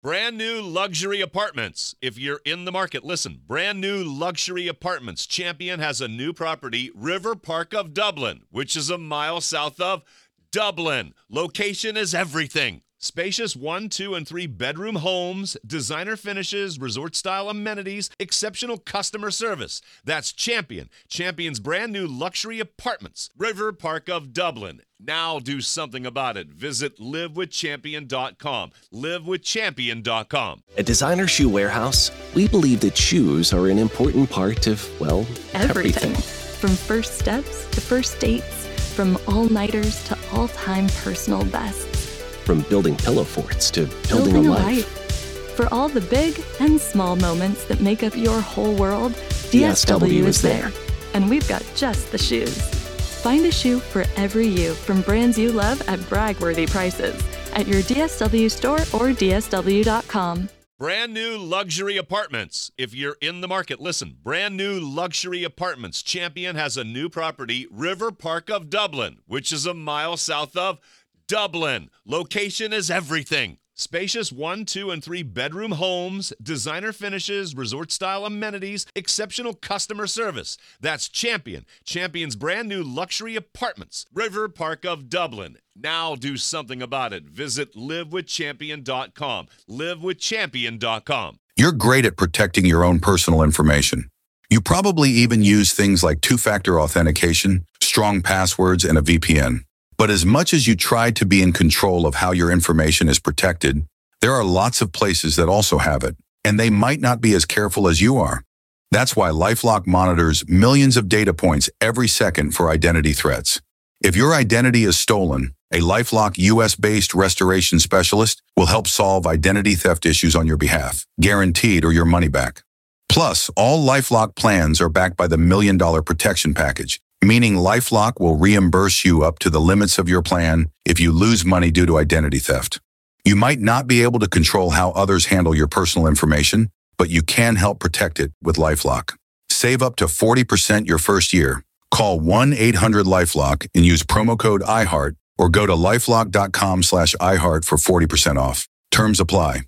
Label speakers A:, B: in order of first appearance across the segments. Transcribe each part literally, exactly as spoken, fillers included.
A: Brand new luxury apartments. If you're in the market, listen. Brand new luxury apartments. Champion has a new property, River Park of Dublin, which is a mile south of Dublin. Location is everything. Spacious one, two, and three bedroom homes, designer finishes, resort-style amenities, exceptional customer service. That's Champion. Champion's brand new luxury apartments, River Park of Dublin. Now do something about it. Visit live with champion dot com. live with champion dot com.
B: At Designer Shoe Warehouse, we believe that shoes are an important part of, well, everything.
C: Everything. From first steps to first dates, from all-nighters to all-time personal bests.
B: From building pillow forts to building,
C: Building
B: a
C: a
B: life.
C: life. For all the big and small moments that make up your whole world, D S W is there. And we've got just the shoes. Find a shoe for every you from brands you love at brag-worthy prices at your D S W store or D S W dot com.
A: Brand new luxury apartments. If you're in the market, listen. Brand new luxury apartments. Champion has a new property, River Park of Dublin, which is a mile south of Dublin. Location is everything. Spacious one, two, and three bedroom homes, designer finishes, resort-style amenities, exceptional customer service. That's Champion. Champion's brand new luxury apartments, River Park of Dublin. Now do something about it. Visit live with champion dot com. live with champion dot com.
D: You're great at protecting your own personal information. You probably even use things like two-factor authentication, strong passwords, and a V P N. But as much as you try to be in control of how your information is protected, there are lots of places that also have it, and they might not be as careful as you are. That's why LifeLock monitors millions of data points every second for identity threats. If your identity is stolen, a LifeLock U S-based restoration specialist will help solve identity theft issues on your behalf, guaranteed or your money back. Plus, all LifeLock plans are backed by the Million Dollar Protection Package, meaning LifeLock will reimburse you up to the limits of your plan if you lose money due to identity theft. You might not be able to control how others handle your personal information, but you can help protect it with LifeLock. Save up to forty percent your first year. Call one eight hundred LifeLock and use promo code iHeart or go to lifelock dot com slash iHeart for forty percent off. Terms apply.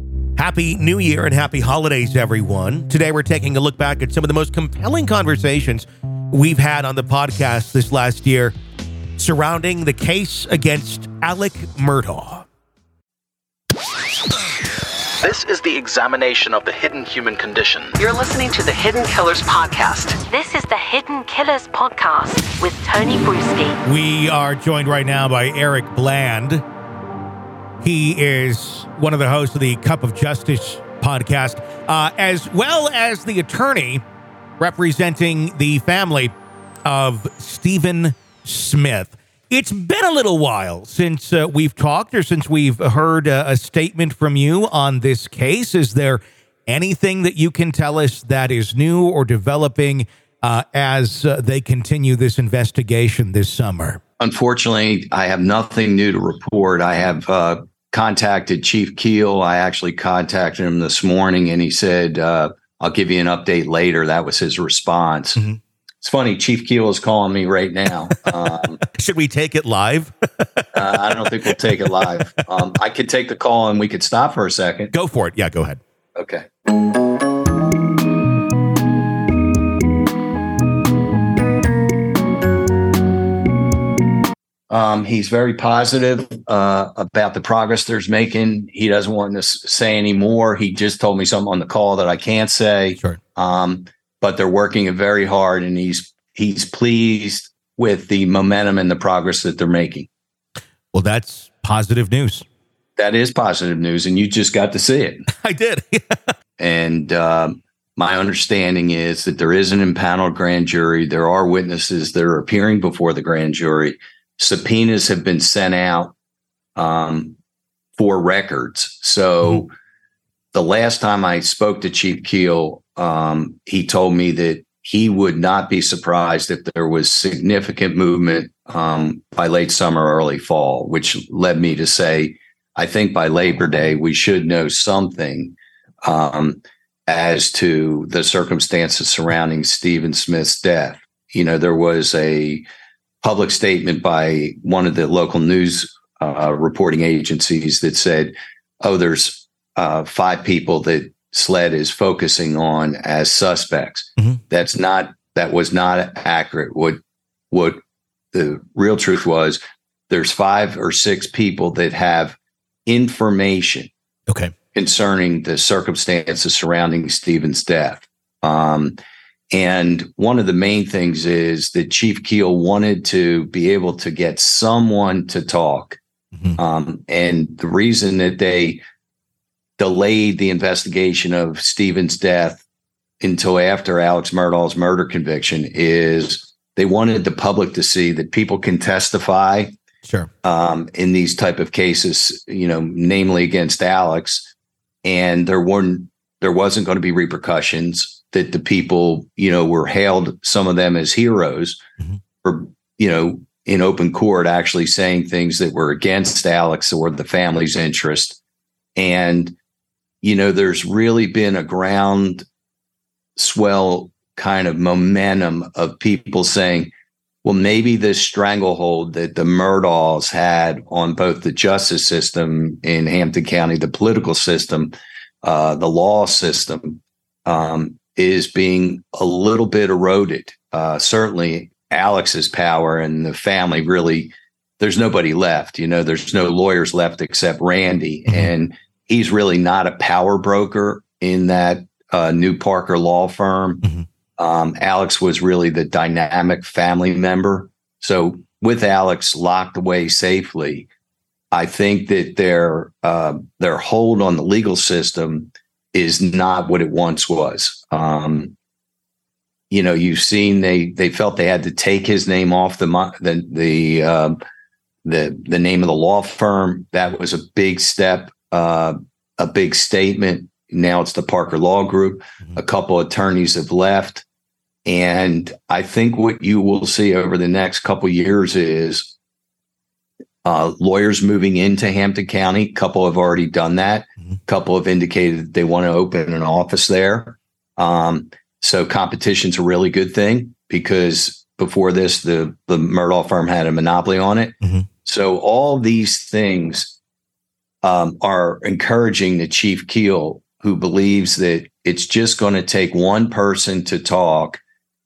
E: Happy New Year and happy holidays, everyone. Today we're taking a look back at some of the most compelling conversations we've had on the podcast this last year surrounding the case against Alec Murdaugh.
F: This is the examination of the hidden human condition.
G: You're listening to the Hidden Killers Podcast.
H: This is the Hidden Killers Podcast with Tony Bruschi.
E: We are joined right now by Eric Bland. He is one of the hosts of the Cup of Justice podcast, uh, as well as the attorney representing the family of Stephen Smith. It's been a little while since uh, we've talked or since we've heard uh, a statement from you on this case. Is there anything that you can tell us that is new or developing uh, as uh, they continue this investigation this summer?
I: Unfortunately, I have nothing new to report. I have uh, contacted Chief Keel. I actually contacted him this morning, and he said, uh, I'll give you an update later. That was his response. Mm-hmm. It's funny. Chief Keel is calling me right now. Um,
E: Should we take it live?
I: uh, I don't think we'll take it live. Um, I could take the call and we could stop for a second.
E: Go for it. Yeah, go ahead.
I: Okay. Um, he's very positive uh, about the progress there's making. He doesn't want to say any more. He just told me something on the call that I can't say.
E: Sure.
I: Um, but they're working it very hard, and he's he's pleased with the momentum and the progress that they're making.
E: Well, that's positive news.
I: That is positive news, and you just got to see it.
E: I did.
I: And uh, my understanding is that there is an impaneled grand jury. There are witnesses that are appearing before the grand jury. Subpoenas have been sent out um, for records. So mm-hmm. the last time I spoke to Chief Keel, um, he told me that he would not be surprised if there was significant movement um, by late summer, early fall, which led me to say, I think by Labor Day, we should know something um, as to the circumstances surrounding Stephen Smith's death. You know, there was a public statement by one of the local news uh, reporting agencies that said, oh, there's uh, five people that SLED is focusing on as suspects. Mm-hmm. That's not, that was not accurate. What, what the real truth was, there's five or six people that have information
E: okay.
I: concerning the circumstances surrounding Stephen's death. Um, and one of the main things is that Chief Keel wanted to be able to get someone to talk. Mm-hmm. Um, and the reason that they delayed the investigation of Stephen's death until after Alex Murdaugh's murder conviction is they wanted the public to see that people can testify
E: Sure.
I: Um, in these type of cases, you know, namely against Alex, and there weren't, there wasn't going to be repercussions, that the people, you know, were hailed, some of them as heroes mm-hmm. for, you know, in open court, actually saying things that were against Alex or the family's interest. And, you know, there's really been a ground swell kind of momentum of people saying, well, maybe this stranglehold that the Murdaughs had on both the justice system in Hampton County, the political system, uh, the law system, um, is being a little bit eroded. Uh, certainly Alex's power and the family really, there's nobody left. You know, there's no lawyers left except Randy. Mm-hmm. And he's really not a power broker in that uh, new Parker law firm. Mm-hmm. Um, Alex was really the dynamic family member. So with Alex locked away safely, I think that their uh, their hold on the legal system is not what it once was. Um, you know, you've seen they they felt they had to take his name off the the the uh, the, the name of the law firm. That was a big step, uh, a big statement. Now it's the Parker Law Group. Mm-hmm. A couple attorneys have left. And I think what you will see over the next couple of years is uh, lawyers moving into Hampton County. A couple have already done that. Mm-hmm. A couple have indicated that they want to open an office there. Um, so competition's a really good thing because before this, the, the Murdaugh firm had a monopoly on it. Mm-hmm. So all these things um, are encouraging the Chief Keel, who believes that it's just going to take one person to talk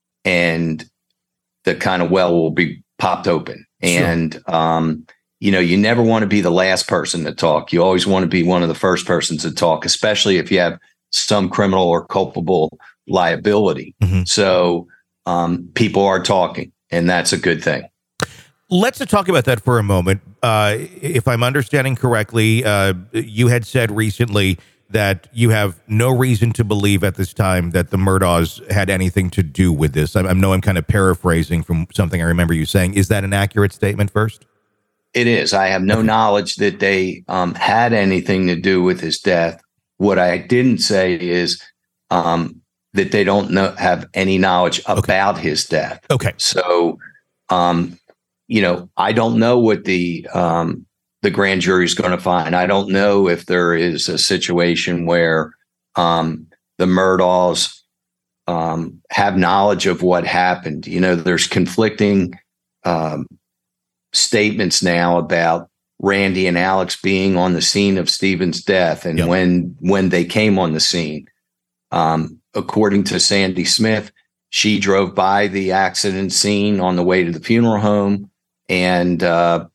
I: and the kind of well will be popped open. Sure. And, um, you know, you never want to be the last person to talk. You always want to be one of the first persons to talk, especially if you have some criminal or culpable liability. Mm-hmm. So um, people are talking, and that's a good thing.
E: Let's talk about that for a moment. Uh, if I'm understanding correctly, uh, you had said recently that you have no reason to believe at this time that the Murdaughs had anything to do with this. I, I know I'm kind of paraphrasing from something I remember you saying. Is that an accurate statement first?
I: It is. I have no okay. knowledge that they um, had anything to do with his death. What I didn't say is um, that they don't know, have any knowledge about okay. his death.
E: Okay.
I: So, um, you know, I don't know what the um, the grand jury is going to find. I don't know if there is a situation where um, the Murdaughs um, have knowledge of what happened. You know, there's conflicting um, statements now about Randy and Alex being on the scene of Stephen's death and yep. when when they came on the scene. Um, according to Sandy Smith, she drove by the accident scene on the way to the funeral home, and uh,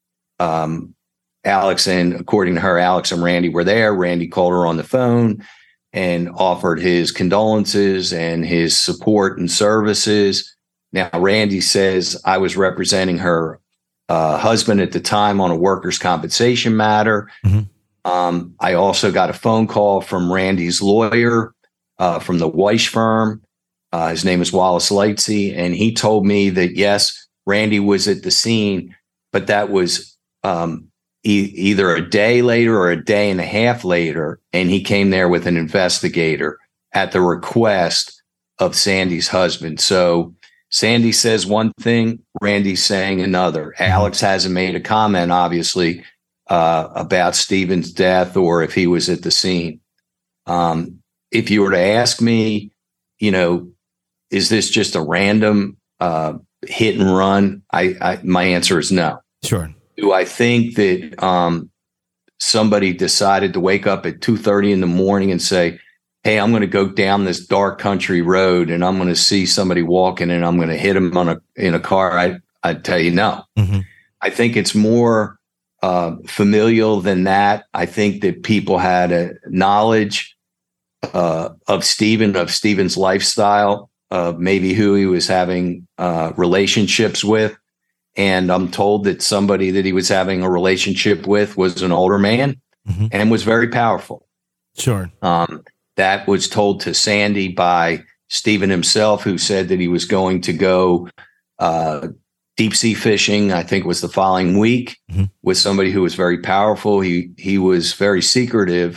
I: um, Alex and according to her, Alex and Randy were there. Randy called her on the phone and offered his condolences and his support and services. Now, Randy says, I was representing her uh, husband at the time on a workers' compensation matter. Mm-hmm. Um, I also got a phone call from Randy's lawyer uh, from the Weiss firm. Uh, his name is Wallace Lightsey, and he told me that, yes, Randy was at the scene, but that was um, e- either a day later or a day and a half later, and he came there with an investigator at the request of Sandy's husband. So Sandy says one thing, Randy's saying another. Alex hasn't made a comment, obviously, uh, about Stephen's death or if he was at the scene. Um, if you were to ask me, you know, is this just a random uh, hit and run? I, I my answer is no.
E: Sure.
I: Do I think that um, somebody decided to wake up at two thirty in the morning and say, hey, I'm going to go down this dark country road and I'm going to see somebody walking and I'm going to hit him on a, in a car, I, I'd tell you no. Mm-hmm. I think it's more uh, familial than that. I think that people had a knowledge uh, of Stephen, of Stephen's lifestyle, of maybe who he was having uh, relationships with. And I'm told that somebody that he was having a relationship with was an older man mm-hmm. and was very powerful.
E: Sure.
I: Um, that was told to Sandy by Stephen himself, who said that he was going to go uh, deep sea fishing, I think it was the following week, mm-hmm. with somebody who was very powerful. He he was very secretive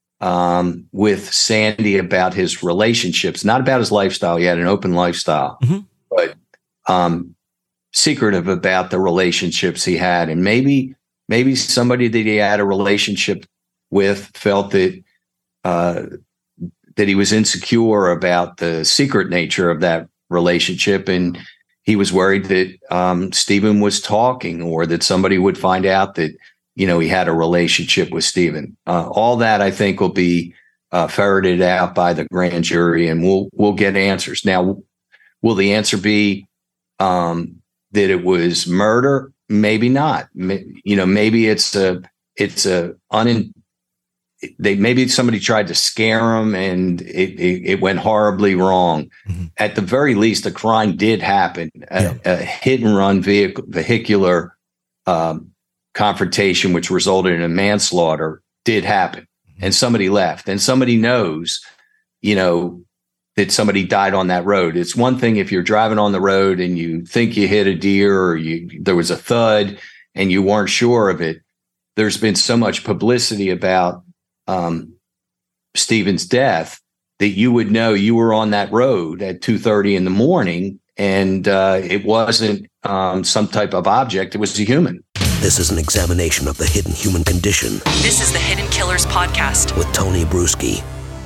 I: um, with Sandy about his relationships, not about his lifestyle. He had an open lifestyle, mm-hmm. but um, secretive about the relationships he had. And maybe maybe somebody that he had a relationship with felt that uh, that he was insecure about the secret nature of that relationship, and he was worried that um, Stephen was talking, or that somebody would find out that, you know, he had a relationship with Stephen. Uh, all that, I think, will be uh, ferreted out by the grand jury, and we'll we'll get answers. Now, will the answer be um, that it was murder? Maybe not. You know, maybe it's a it's a un. They maybe somebody tried to scare him and it, it, it went horribly wrong. Mm-hmm. At the very least, a crime did happen. Yeah. A, a hit and run vehicle, vehicular um, confrontation, which resulted in a manslaughter, did happen. Mm-hmm. And somebody left. And somebody knows, you know, that somebody died on that road. It's one thing if you're driving on the road and you think you hit a deer, or you there was a thud and you weren't sure of it. There's been so much publicity about Um, Stephen's death that you would know you were on that road at two thirty in the morning, and uh, it wasn't um, some type of object. It was a human.
J: This is an examination of the hidden human condition.
G: This is the Hidden Killers Podcast
J: with Tony Bruschi.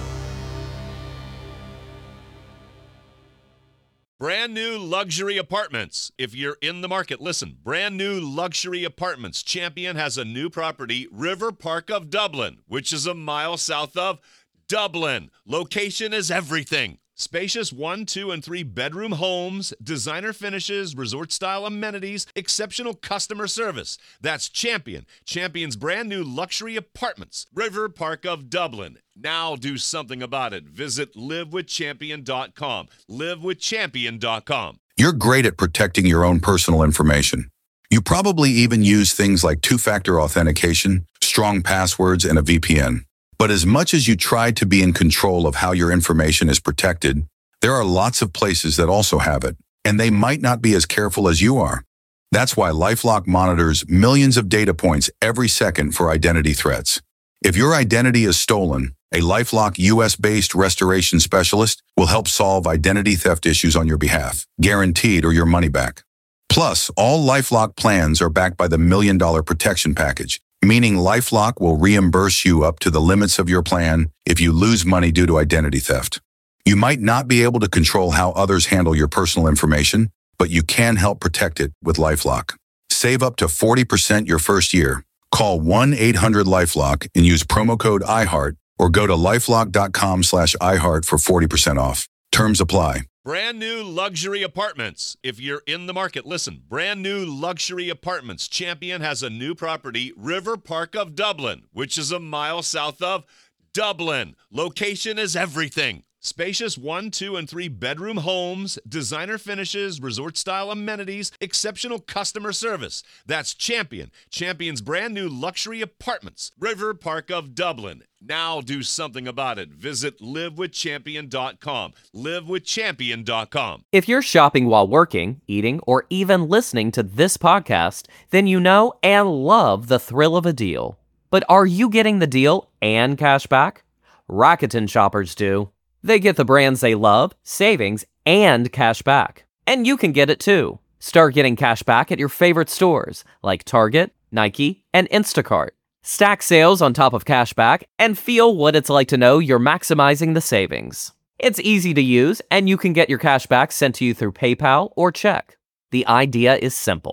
A: Brand new luxury apartments. If you're in the market, listen. Brand new luxury apartments. Champion has a new property, River Park of Dublin, which is a mile south of Dublin. Location is everything. Spacious one, two, and three bedroom homes, designer finishes, resort-style amenities, exceptional customer service. That's Champion. Champion's brand new luxury apartments, River Park of Dublin. Now do something about it. Visit live with champion dot com. live with champion dot com.
D: You're great at protecting your own personal information. You probably even use things like two-factor authentication, strong passwords, and a V P N. But as much as you try to be in control of how your information is protected, there are lots of places that also have it, and they might not be as careful as you are. That's why LifeLock monitors millions of data points every second for identity threats. If your identity is stolen, a LifeLock U S-based restoration specialist will help solve identity theft issues on your behalf, guaranteed or your money back. Plus, all LifeLock plans are backed by the Million Dollar Protection Package, meaning LifeLock will reimburse you up to the limits of your plan if you lose money due to identity theft. You might not be able to control how others handle your personal information, but you can help protect it with LifeLock. Save up to forty percent your first year. Call one eight hundred LifeLock and use promo code iHeart, or go to lifelock.com slash iHeart for forty percent off. Terms apply.
A: Brand new luxury apartments. If you're in the market, listen. Brand new luxury apartments. Champion has a new property, River Park of Dublin, which is a mile south of Dublin. Location is everything. Spacious one, two, and three bedroom homes, designer finishes, resort-style amenities, exceptional customer service. That's Champion. Champion's brand new luxury apartments, River Park of Dublin. Now do something about it. Visit live with champion dot com. live with champion dot com.
K: If you're shopping while working, eating, or even listening to this podcast, then you know and love the thrill of a deal. But are you getting the deal and cash back? Rakuten shoppers do. They get the brands they love, savings, and cash back. And you can get it too. Start getting cash back at your favorite stores like Target, Nike, and Instacart. Stack sales on top of cash back and feel what it's like to know you're maximizing the savings. It's easy to use, and you can get your cash back sent to you through PayPal or check. The idea is simple.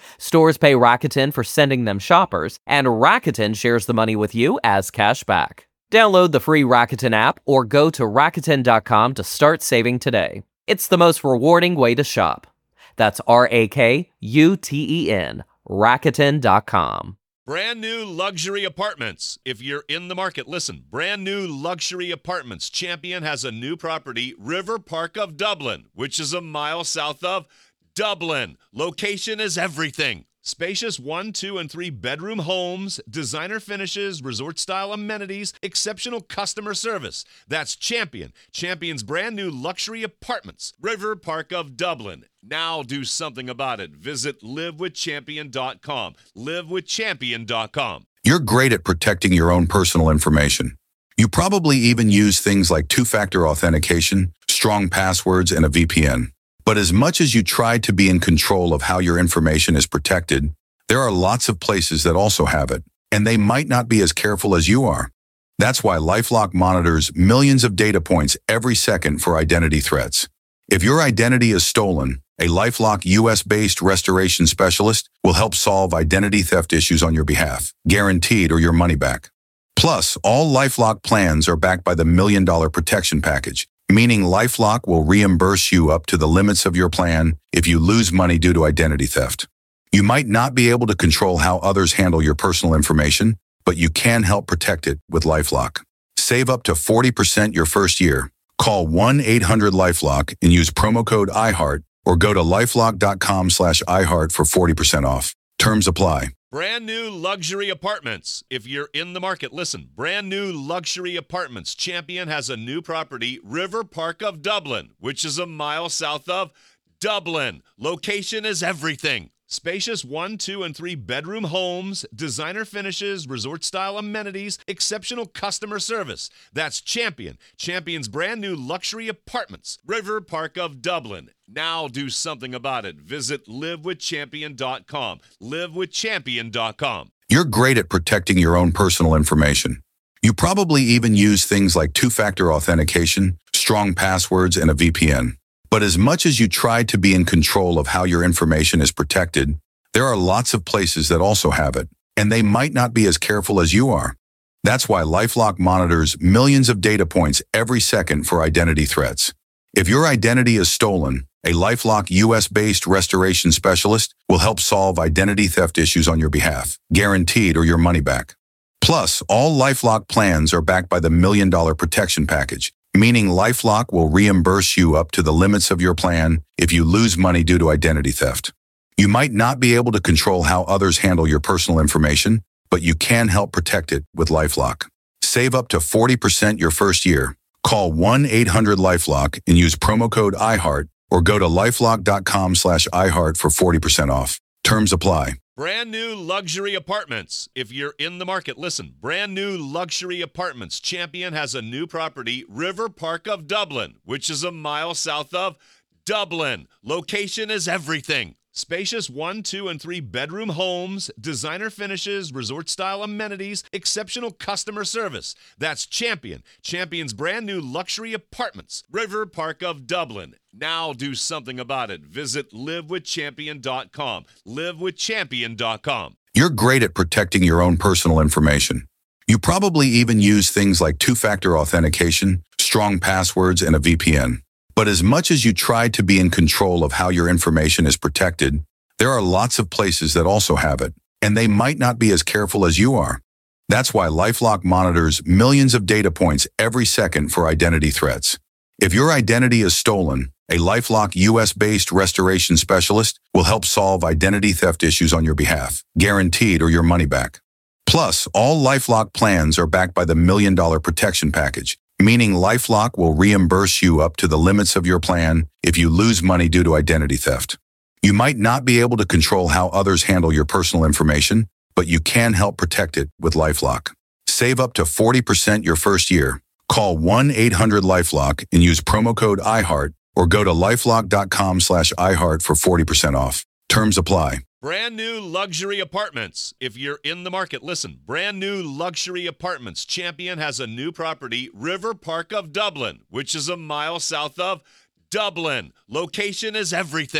K: Stores pay Rakuten for sending them shoppers, and Rakuten shares the money with you as cash back. Download the free Rakuten app or go to Rakuten dot com to start saving today. It's the most rewarding way to shop. That's R A K U T E N, Rakuten dot com.
A: Brand new luxury apartments. If you're in the market, listen. Brand new luxury apartments. Champion has a new property, River Park of Dublin, which is a mile south of Dublin. Location is everything. Spacious one, two, and three bedroom homes, designer finishes, resort-style amenities, exceptional customer service. That's Champion. Champion's brand new luxury apartments, River Park of Dublin. Now do something about it. Visit live with champion dot com. live with champion dot com.
D: You're great at protecting your own personal information. You probably even use things like two-factor authentication, strong passwords, and a V P N. But as much as you try to be in control of how your information is protected, there are lots of places that also have it, and they might not be as careful as you are. That's why LifeLock monitors millions of data points every second for identity threats. If your identity is stolen, a LifeLock U S-based restoration specialist will help solve identity theft issues on your behalf, guaranteed or your money back. Plus, all LifeLock plans are backed by the Million Dollar Protection Package, meaning LifeLock will reimburse you up to the limits of your plan if you lose money due to identity theft. You might not be able to control how others handle your personal information, but you can help protect it with LifeLock. Save up to forty percent your first year. Call one eight hundred LifeLock and use promo code iHeart or go to lifelock dot com slash iHeart for forty percent off. Terms apply.
A: Brand new luxury apartments. If you're in the market, listen. Brand new luxury apartments. Champion has a new property, River Park of Dublin, which is a mile south of Dublin. Location is everything. Spacious one, two, and three bedroom homes, designer finishes, resort-style amenities, exceptional customer service. That's Champion. Champion's brand new luxury apartments, River Park of Dublin. Now do something about it. Visit live with champion dot com. live with champion dot com.
D: You're great at protecting your own personal information. You probably even use things like two-factor authentication, strong passwords, and a V P N. But as much as you try to be in control of how your information is protected, there are lots of places that also have it, and they might not be as careful as you are. That's why LifeLock monitors millions of data points every second for identity threats. If your identity is stolen, a LifeLock U S-based restoration specialist will help solve identity theft issues on your behalf, guaranteed or your money back. Plus, all LifeLock plans are backed by the Million Dollar Protection Package, meaning LifeLock will reimburse you up to the limits of your plan if you lose money due to identity theft. You might not be able to control how others handle your personal information, but you can help protect it with LifeLock. Save up to forty percent your first year. Call one eight hundred LifeLock and use promo code iHeart or go to lifelock dot com slash iHeart for forty percent off. Terms apply.
A: Brand new luxury apartments. If you're in the market, listen. Brand new luxury apartments. Champion has a new property, River Park of Dublin, which is a mile south of Dublin. Location is everything. Spacious one, two, and three bedroom homes, designer finishes, resort-style amenities, exceptional customer service. That's Champion. Champion's brand new luxury apartments, River Park of Dublin. Now do something about it. Visit live with champion dot com. live with champion dot com.
D: You're great at protecting your own personal information. You probably even use things like two-factor authentication, strong passwords, and a V P N. But as much as you try to be in control of how your information is protected, there are lots of places that also have it, and they might not be as careful as you are. That's why LifeLock monitors millions of data points every second for identity threats. If your identity is stolen, a LifeLock U S-based restoration specialist will help solve identity theft issues on your behalf, guaranteed or your money back. Plus, all LifeLock plans are backed by the Million Dollar Protection Package, meaning LifeLock will reimburse you up to the limits of your plan if you lose money due to identity theft. You might not be able to control how others handle your personal information, but you can help protect it with LifeLock. Save up to forty percent your first year. Call one eight hundred LifeLock and use promo code iHeart or go to lifelock dot com slash iHeart for forty percent off. Terms apply.
A: Brand new luxury apartments. If you're in the market, listen. Brand new luxury apartments. Champion has a new property, River Park of Dublin, which is a mile south of Dublin. Location is everything.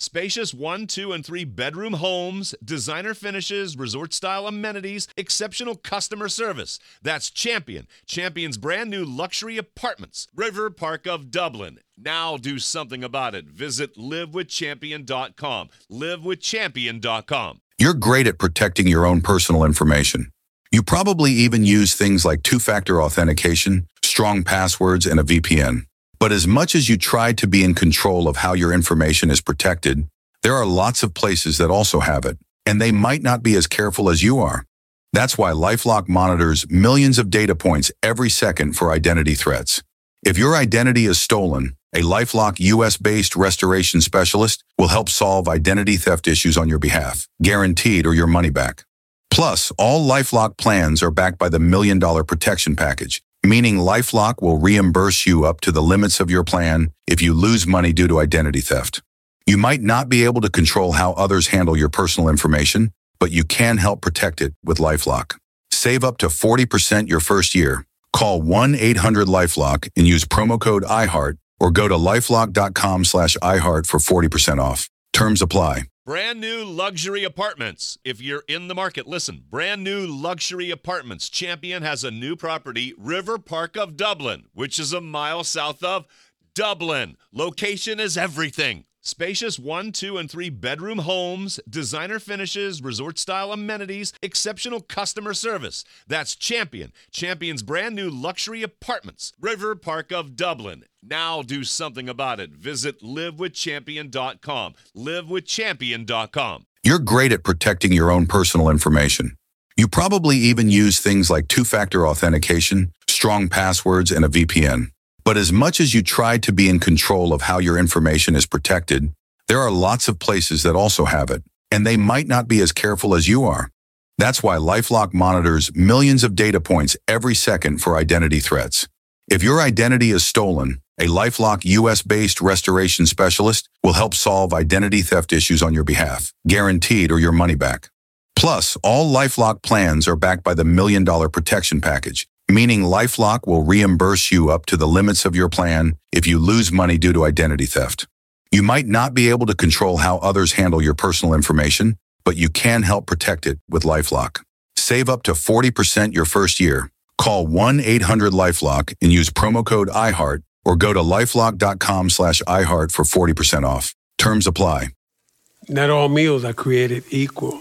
A: Spacious one, two, and three bedroom homes, designer finishes, resort-style amenities, exceptional customer service. That's Champion. Champion's brand new luxury apartments. River Park of Dublin. Now do something about it. Visit live with champion dot com. live with champion dot com.
D: You're great at protecting your own personal information. You probably even use things like two-factor authentication, strong passwords, and a V P N. But as much as you try to be in control of how your information is protected, there are lots of places that also have it, and they might not be as careful as you are. That's why LifeLock monitors millions of data points every second for identity threats. If your identity is stolen, a LifeLock U S-based restoration specialist will help solve identity theft issues on your behalf, guaranteed or your money back. Plus, all LifeLock plans are backed by the Million Dollar Protection Package, meaning LifeLock will reimburse you up to the limits of your plan if you lose money due to identity theft. You might not be able to control how others handle your personal information, but you can help protect it with LifeLock. Save up to forty percent your first year. Call one eight hundred LifeLock and use promo code I heart or go to lifelock dot com slash I heart for forty percent off. Terms apply.
A: Brand new luxury apartments. If you're in the market, listen. Brand new luxury apartments. Champion has a new property, River Park of Dublin, which is a mile south of Dublin. Location is everything. Spacious one, two, and three bedroom homes, designer finishes, resort-style amenities, exceptional customer service. That's Champion. Champion's brand new luxury apartments. River Park of Dublin. Now do something about it. Visit live with champion dot com. live with champion dot com.
D: You're great at protecting your own personal information. You probably even use things like two-factor authentication, strong passwords, and a V P N. But as much as you try to be in control of how your information is protected, there are lots of places that also have it, and they might not be as careful as you are. That's why LifeLock monitors millions of data points every second for identity threats. If your identity is stolen, a LifeLock U S-based restoration specialist will help solve identity theft issues on your behalf, guaranteed or your money back. Plus, all LifeLock plans are backed by the Million Dollar Protection Package, meaning LifeLock will reimburse you up to the limits of your plan if you lose money due to identity theft. You might not be able to control how others handle your personal information, but you can help protect it with LifeLock. Save up to forty percent your first year. Call one eight hundred LifeLock and use promo code I heart or go to lifelock dot com slash I heart for forty percent off. Terms apply.
L: Not all meals are created equal.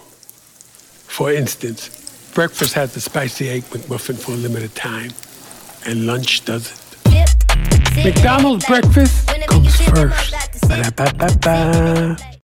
L: For instance, breakfast has the spicy egg McMuffin for a limited time, and lunch doesn't. McDonald's breakfast comes first. Ba-da-ba-ba-ba.